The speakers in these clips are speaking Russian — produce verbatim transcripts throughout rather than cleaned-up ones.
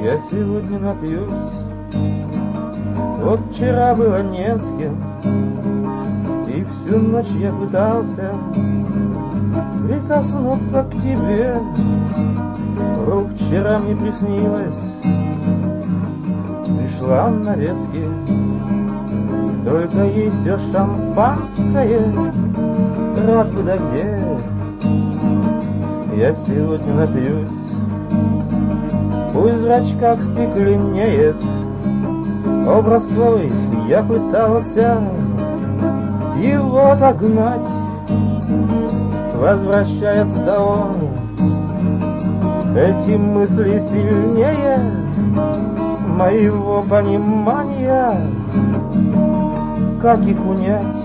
Я сегодня напьюсь. Вот вчера было не с кем, и всю ночь я пытался прикоснуться к тебе. Вдруг вчера мне приснилось, пришла нарезки, только есть все шампанское, рад бы да где. Я сегодня напьюсь. Пусть в зрачках стекленеет образ твой, я пытался его отогнать. Возвращается он, эти мысли сильнее моего понимания. Как их унять?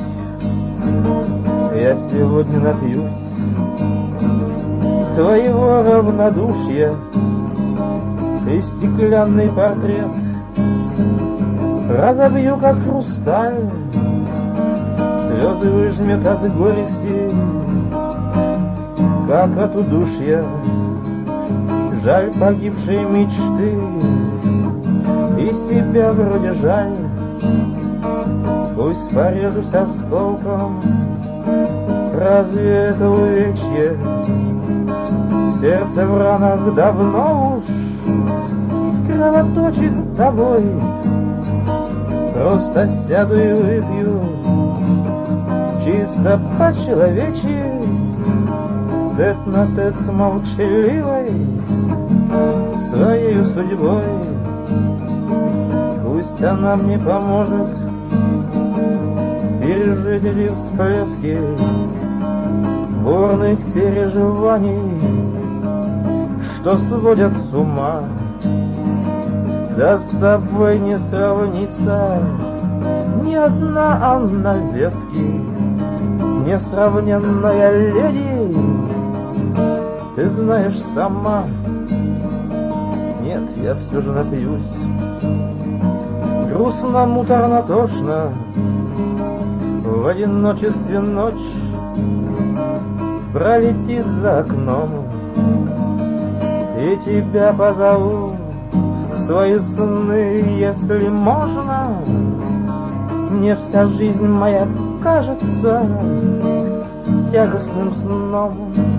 Я сегодня напьюсь твоего равнодушия и стеклянный портрет разобью, как хрусталь, слезы выжмет от горести, как от удушья. Жаль погибшей мечты, и себя вроде жаль. Пусть порежусь осколком, разве это увечье? Сердце в ранах давно уж кровоточит тобой. Просто сяду и выпью, чисто по-человечьи, тет-на-тет с молчаливой своею судьбой. Пусть она мне поможет пережить эти всплески бурных переживаний, что сводят с ума. Да с тобой не сравнится ни одна Анна Вески, несравненная леди. Ты знаешь сама. Нет, я все же напьюсь. Грустно, муторно, тошно, в одиночестве ночь пролетит за окном, и тебя позову в свои сны, если можно. Мне вся жизнь моя кажется тягостным сном.